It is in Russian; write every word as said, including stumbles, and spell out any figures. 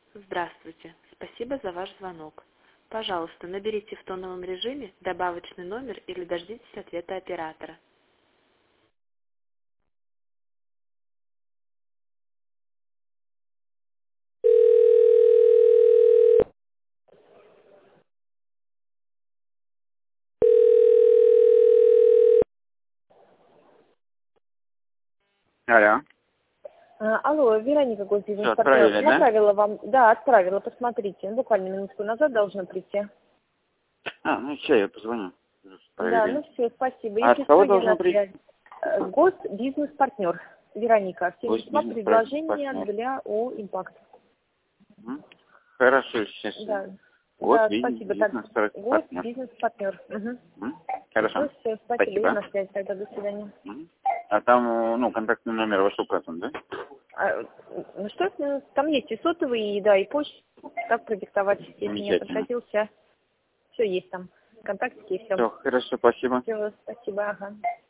Здравствуйте. Спасибо за ваш звонок. Пожалуйста, наберите в тоновом режиме добавочный номер или дождитесь ответа оператора. Алло. А, Алло, Вероника, Всё, госбизнес-партнер. отправили, Я да? отправила вам, да, отправила, посмотрите. Буквально минутку назад должно прийти. А, ну все, я позвоню. Да, ну Проверим. все, спасибо. А Если от кого что, я должно на прийти? связи. Э, Госбизнес-партнер. Вероника, все Пусть весьма предложения бизнес-партнер. для ООО «Импакт». М? Хорошо, сейчас. Да, Вот, да, видите, спасибо. Так, бизнес-партнер. госбизнес-партнер. Угу. М? Хорошо. Ну все, спасибо. Я Спасибо. на связи тогда. До свидания. М? А там, ну, контактный номер ваш указан, да? А, ну что, ну, там есть и сотовый, и, да, и почта. Как продиктовать, если не Замечательно. прокатился. Все есть там. Контактики и все. Все, хорошо, спасибо. Все, спасибо, ага.